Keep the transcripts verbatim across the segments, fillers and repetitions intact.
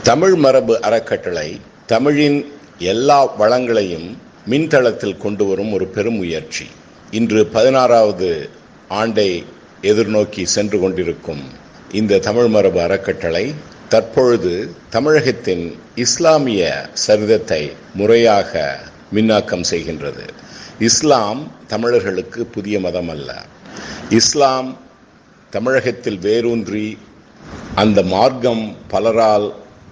தமிழ் மரபு அறக்கட்டளை தமிழின் எல்லா வளங்களையும் மின்தளத்தில் கொண்டு வரும் ஒரு பெரும் முயற்சி. இன்று பதினாறாவது ஆண்டை எதிர்நோக்கி சென்று கொண்டிருக்கும் இந்த தமிழ் மரபு அறக்கட்டளை தற்பொழுது தமிழகத்தின் இஸ்லாமிய சரிதத்தை முறையாக மின்னாக்கம் செய்கின்றது. இஸ்லாம் தமிழர்களுக்கு புதிய மதம் அல்ல. இஸ்லாம் தமிழகத்தில் வேரூன்றி அந்த மார்க்கம் பலரால்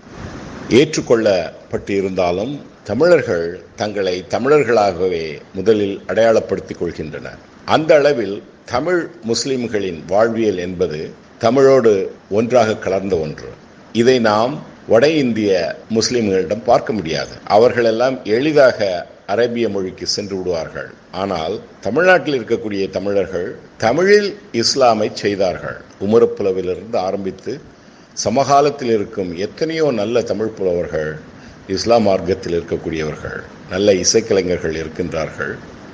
ஏற்றுக்கொள்ளப்பட்டு இருந்தாலும் தமிழர்கள் தங்களை தமிழர்களாகவே முதலில் அடையாளப்படுத்திக் கொள்கின்றனர். அந்த அளவில் தமிழ் முஸ்லிம்களின் வாழ்வியல் என்பது தமிழோடு ஒன்றாக கலர்ந்த ஒன்று. இதை நாம் வட இந்திய முஸ்லிம்களிடம் பார்க்க முடியாது. அவர்களெல்லாம் எளிதாக அரேபிய மொழிக்கு சென்று விடுவார்கள். ஆனால் தமிழ்நாட்டில் இருக்கக்கூடிய தமிழர்கள் தமிழில் இஸ்லாமை செய்தார்கள். உமரப்புலவிலிருந்து ஆரம்பித்து சமகாலத்தில் இருக்கும் எத்தனையோ நல்ல தமிழ் புலவர்கள், இஸ்லாம் மார்க்கத்தில் இருக்கக்கூடியவர்கள், நல்ல இசைக்கலைஞர்கள் இருக்கின்றார்கள்.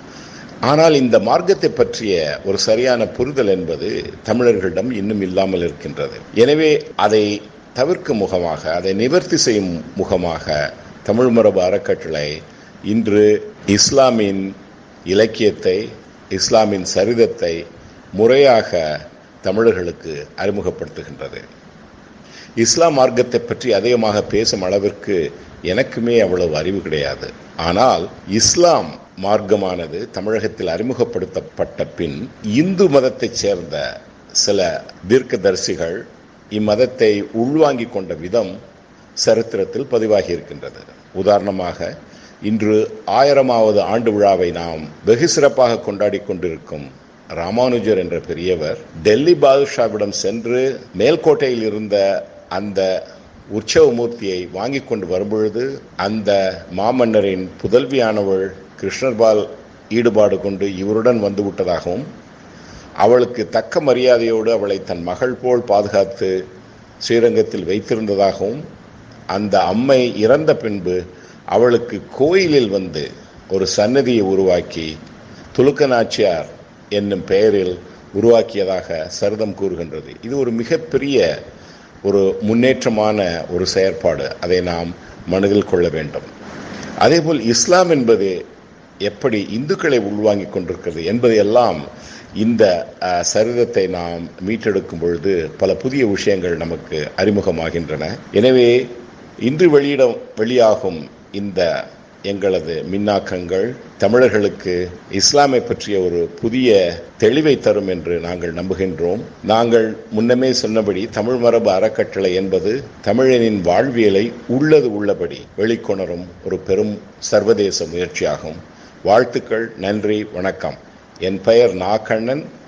ஆனால் இந்த மார்க்கத்தை பற்றிய ஒரு சரியான புரிதல் என்பது தமிழர்களிடம் இன்னும் இல்லாமல் இருக்கின்றது. எனவே அதை தவிர்க்கும் முகமாக, அதை நிவர்த்தி செய்யும் முகமாக தமிழ் மரபு அறக்கட்டளை இன்று இஸ்லாமின் இலக்கியத்தை, இஸ்லாமின் சரிதத்தை முறையாக தமிழர்களுக்கு அறிமுகப்படுத்துகின்றது. இஸ்லாம் மார்க்கத்தை பற்றி அதிகமாக பேசும் அளவிற்கு எனக்குமே அவ்வளவு அறிவு கிடையாது. ஆனால் இஸ்லாம் மார்க்கமானது தமிழகத்தில் அறிமுகப்படுத்தப்பட்ட பின் இந்து மதத்தைச் சேர்ந்த சில தீர்க்கதரிசிகள் இம்மதத்தை உள்வாங்கிக் கொண்ட விதம் சரித்திரத்தில் பதிவாகி இருக்கின்றது. உதாரணமாக, இன்று ஆயிரமாவது ஆண்டு விழாவை நாம் வெகு சிறப்பாக கொண்டாடி கொண்டிருக்கும் ராமானுஜர் என்ற பெரியவர் டெல்லி பாதுஷாவிடம் சென்று மேல்கோட்டையில் இருந்த அந்த உற்சவ மூர்த்தியை வாங்கி கொண்டு வரும்பொழுது அந்த மாமன்னரின் புதல்வியானவள் கிருஷ்ணர்பால் ஈடுபாடு கொண்டு இவருடன் வந்து விட்டதாகவும், அவளுக்கு தக்க மரியாதையோடு அவளை தன் மகள் போல் பாதுகாத்து ஸ்ரீரங்கத்தில் வைத்திருந்ததாகவும், அந்த அம்மை இறந்த பின்பு அவளுக்கு கோயிலில் வந்து ஒரு சன்னதியை உருவாக்கி துலுக்க நாச்சியார் என்னும் பெயரில் உருவாக்கியதாக சரிதம் கூறுகின்றது. இது ஒரு மிகப்பெரிய ஒரு முன்னேற்றமான ஒரு செயற்பாடு. அதை நாம் மனதில் கொள்ள வேண்டும். அதேபோல் இஸ்லாம் என்பது எப்படி இந்துக்களை உள்வாங்கிக் கொண்டிருக்கிறது என்பதையெல்லாம் இந்த சரிதத்தை நாம் மீட்டெடுக்கும் பொழுது பல புதிய விஷயங்கள் நமக்கு அறிமுகமாகின்றன. எனவே இன்று வெளியிட வெளியாகும் இந்த எங்களது மின்னாக்கங்கள் தமிழர்களுக்கு இஸ்லாமை பற்றிய ஒரு புதிய தெளிவை தரும் என்று நாங்கள் நம்புகின்றோம். நாங்கள் முன்னமே சொன்னபடி தமிழ் மரபு அறக்கட்டளை என்பது தமிழனின் வாழ்வியலை உள்ளது உள்ளபடி வெளிக்கொணரும் ஒரு பெரும் சர்வதேச முயற்சியாகும். வாழ்த்துக்கள். நன்றி. வணக்கம். என் பெயர் நா கண்ணன்.